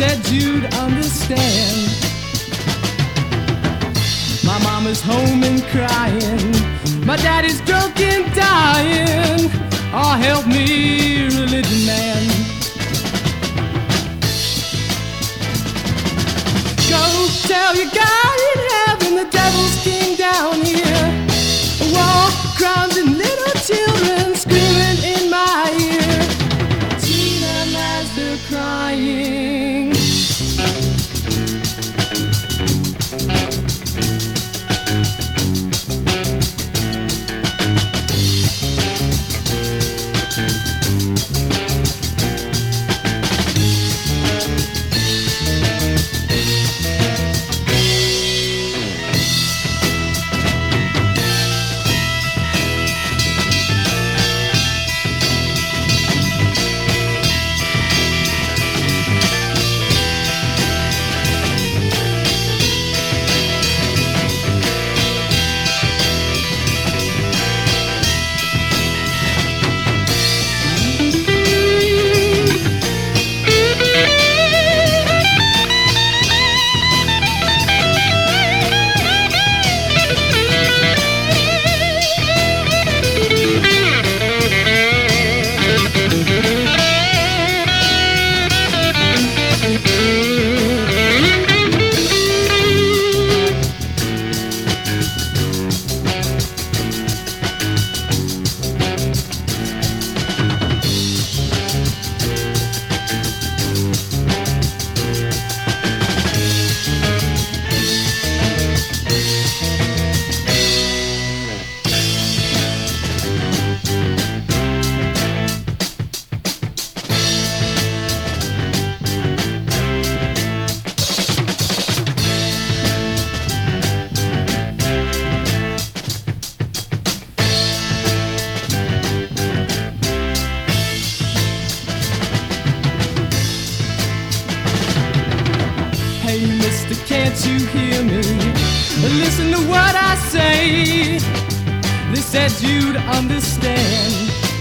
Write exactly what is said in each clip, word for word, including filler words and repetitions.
said you'd understand. My mama's home and crying, my daddy's drunk and dying. Oh, help me, religion man. Go tell your God in heaven the devil's king down here. War crimes and little children screaming in my ear. Tina as they're crying. Hey, mister, can't you hear me? Listen to what I say. They said you'd understand.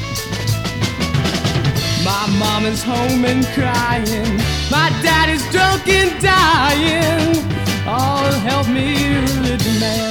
My mama's home and crying, my daddy's drunk and dying. Oh, help me, religion man.